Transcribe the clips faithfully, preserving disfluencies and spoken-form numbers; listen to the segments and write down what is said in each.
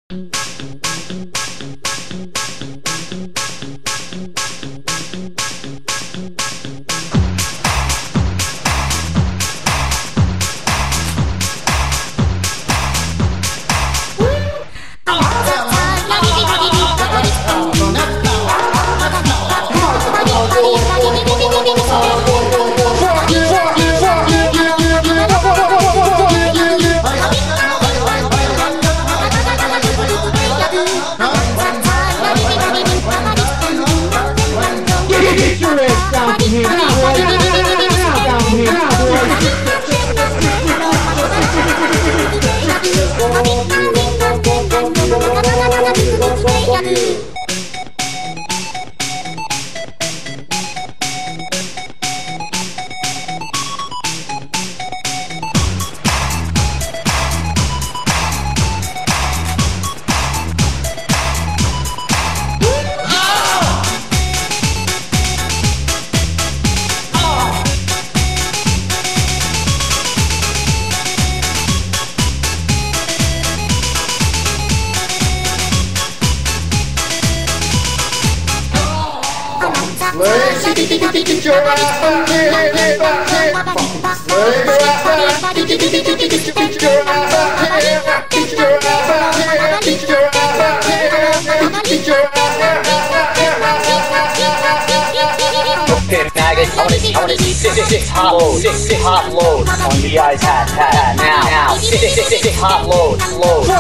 Get your ass back here, get back here. Get your ass back, get your ass back here. Get your ass back here, get your ass back here. Get your ass back here. Hit maggot, I wanna see, I wanna see six, six hot loads, six, six hot loads on the eyes hat, hat, hat, now, now, six, six, six, six hot loads, loads.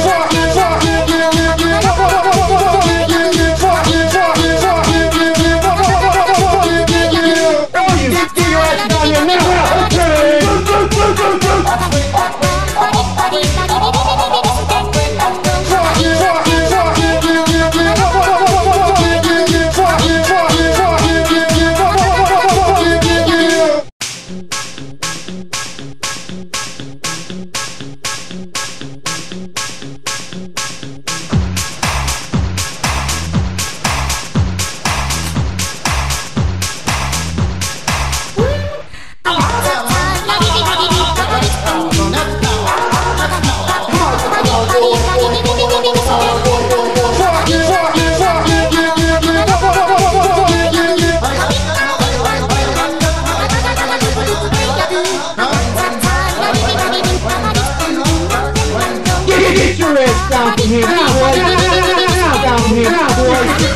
Down from here now, boys. Down from here now, boys.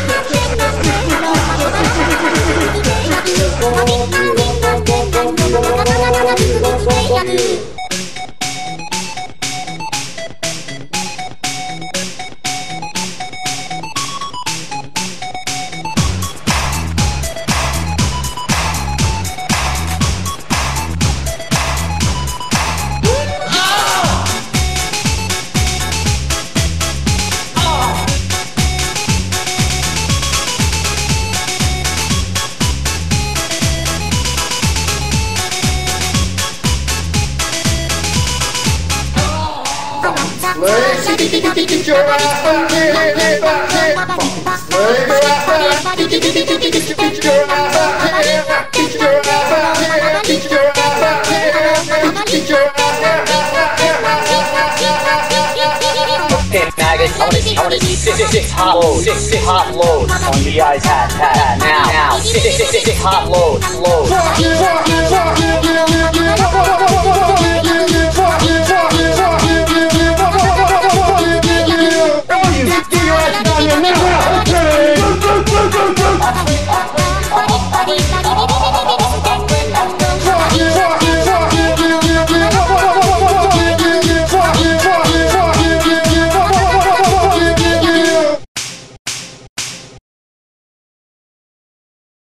Get your ass back here, get back here. Get your ass back, get your ass back here. Get your ass back here, get your ass back here. Get your Hit maggot, I wanna see, I wanna see six, six, six hot loads, six, six hot loads on the eyes hat, hat, hat, now, now, six, six, six, six hot loads, loads.